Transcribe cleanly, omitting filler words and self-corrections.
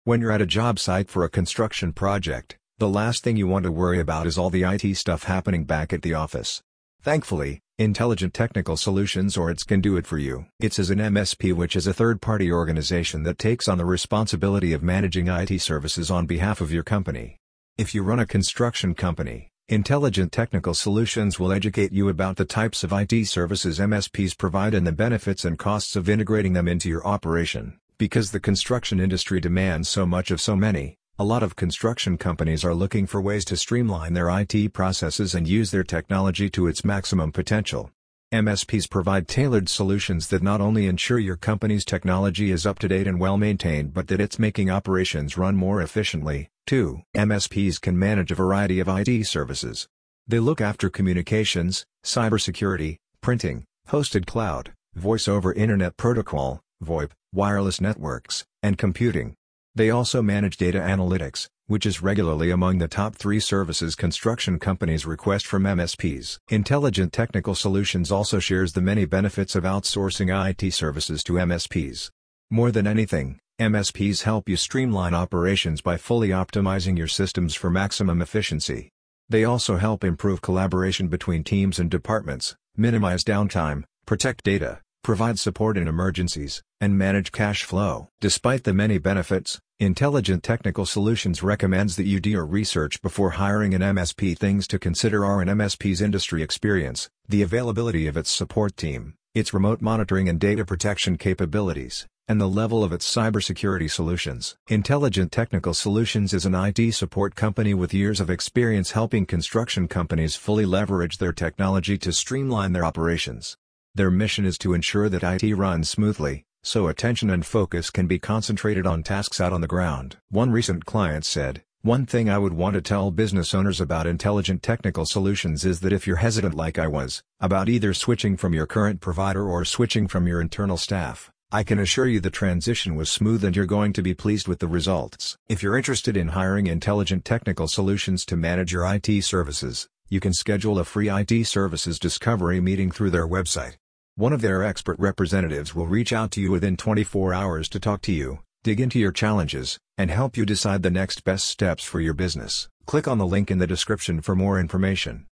When you're at a job site for a construction project, the last thing you want to worry about is all the IT stuff happening back at the office. Thankfully, Intelligent Technical Solutions or ITS can do it for you. ITS is an MSP, which is a third-party organization that takes on the responsibility of managing IT services on behalf of your company. If you run a construction company, Intelligent Technical Solutions will educate you about the types of IT services MSPs provide and the benefits and costs of integrating them into your operation. Because the construction industry demands so much of so many, a lot of construction companies are looking for ways to streamline their IT processes and use their technology to its maximum potential. MSPs provide tailored solutions that not only ensure your company's technology is up to date and well maintained, but that it's making operations run more efficiently, too. MSPs can manage a variety of IT services. They look after communications, cybersecurity, printing, hosted cloud, voice over Internet Protocol, VoIP, wireless networks, and computing. They also manage data analytics, which is regularly among the top 3 services construction companies request from MSPs. Intelligent Technical Solutions also shares the many benefits of outsourcing IT services to MSPs. More than anything, MSPs help you streamline operations by fully optimizing your systems for maximum efficiency. They also help improve collaboration between teams and departments, minimize downtime, protect data, provide support in emergencies, and manage cash flow. Despite the many benefits, Intelligent Technical Solutions recommends that you do your research before hiring an MSP. Things to consider are an MSP's industry experience, the availability of its support team, its remote monitoring and data protection capabilities, and the level of its cybersecurity solutions. Intelligent Technical Solutions is an IT support company with years of experience helping construction companies fully leverage their technology to streamline their operations. Their mission is to ensure that IT runs smoothly, so attention and focus can be concentrated on tasks out on the ground. One recent client said, "One thing I would want to tell business owners about Intelligent Technical Solutions is that if you're hesitant like I was, about either switching from your current provider or switching from your internal staff, I can assure you the transition was smooth and you're going to be pleased with the results." If you're interested in hiring Intelligent Technical Solutions to manage your IT services, you can schedule a free IT services discovery meeting through their website. One of their expert representatives will reach out to you within 24 hours to talk to you, dig into your challenges, and help you decide the next best steps for your business. Click on the link in the description for more information.